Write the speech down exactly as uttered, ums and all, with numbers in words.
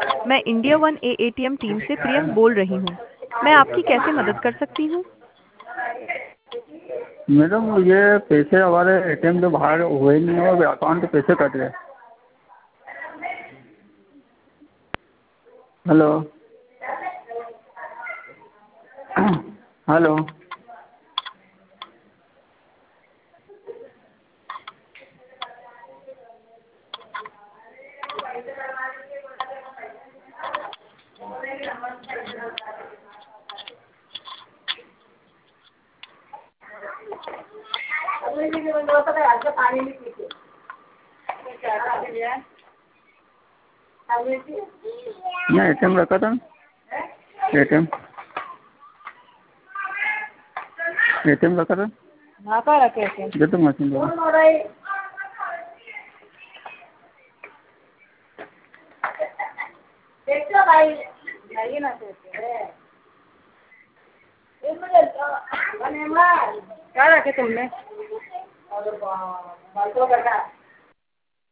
मैं India one A ATM team से प्रियंक बोल रही हूँ। मैं आपकी कैसे मदद कर सकती हूँ? मैडम ये पैसे हमारे एटीएम से बाहर हुए नहीं और अकाउंट से पैसे कट गए। हेलो हेलो मैं एटीएम रखा था एटीएम एटीएम रखा था हाँ कहाँ रखे थे? दे तो मशीन दे क्या रखे तुमने?